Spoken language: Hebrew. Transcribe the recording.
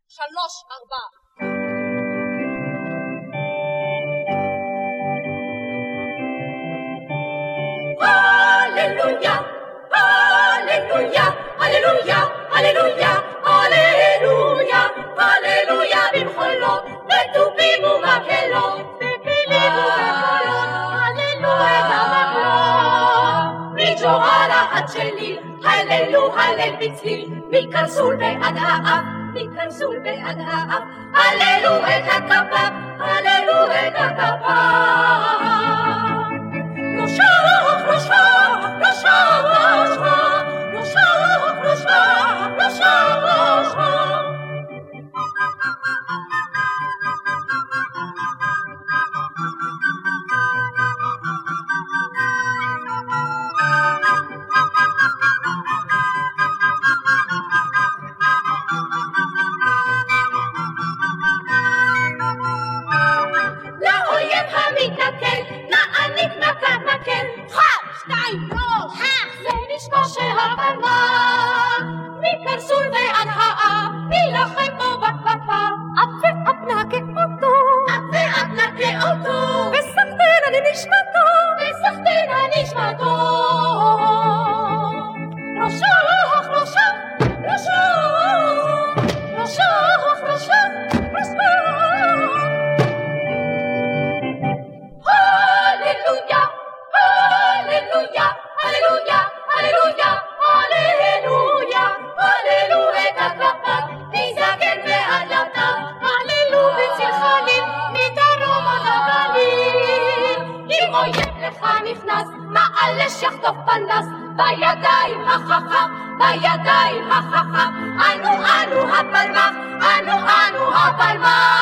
הללויה, הללויה, הללויה, הללויה, הללויה, הללויה במחולות, בתופים ומקהלות, בכלים ובקולות, הללו את המקלות. מג'והרה עד שליל, הללו הלל בצליל, מקרסול ועד האף, מקרסול ועד האף, הללו את הכפף, הללו את הכפף. לאויב המתנכל, נעניק מכת מקל, חד, שתיים, שלוש, זה נשמע שהפלמה, מקרסול ועד האף, נילחם בו בכפפה, אף ואף נקה אותו, אף ואף נקה אותו, וסחטנה לנשמתו, וסחטנה נשמתו. רושך, רושך, רושך, רושך, רושך, רושך. Hallelujah, hallelujah, hallelujah, hallelujah, hallelujah, hallelujah, הכפה, מזקן ועד לטף, hallelujah, בצל חליל, מדרום עד הגליל. אם אויב לך נכנס, מעלש יחטוף פנס, בידיים החכם, בידיים החכם, אנו הפלמ"ח, אנו הפלמ"ח.